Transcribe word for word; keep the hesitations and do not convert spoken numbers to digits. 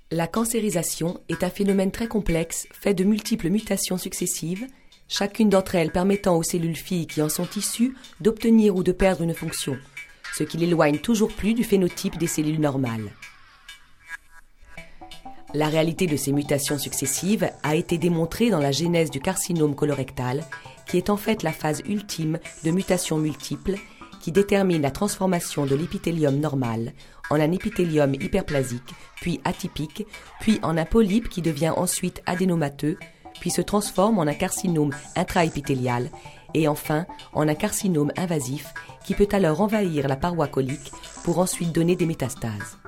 La cancérisation est un phénomène très complexe fait de multiples mutations successives, chacune d'entre elles permettant aux cellules filles qui en sont issues d'obtenir ou de perdre une fonction, ce qui l'éloigne toujours plus du phénotype des cellules normales. La réalité de ces mutations successives a été démontrée dans la genèse du carcinome colorectal, qui est en fait la phase ultime de mutations multiples qui détermine la transformation de l'épithélium normal en un épithélium hyperplasique, puis atypique, puis en un polype qui devient ensuite adénomateux, puis se transforme en un carcinome intraépithélial, et enfin en un carcinome invasif qui peut alors envahir la paroi colique pour ensuite donner des métastases.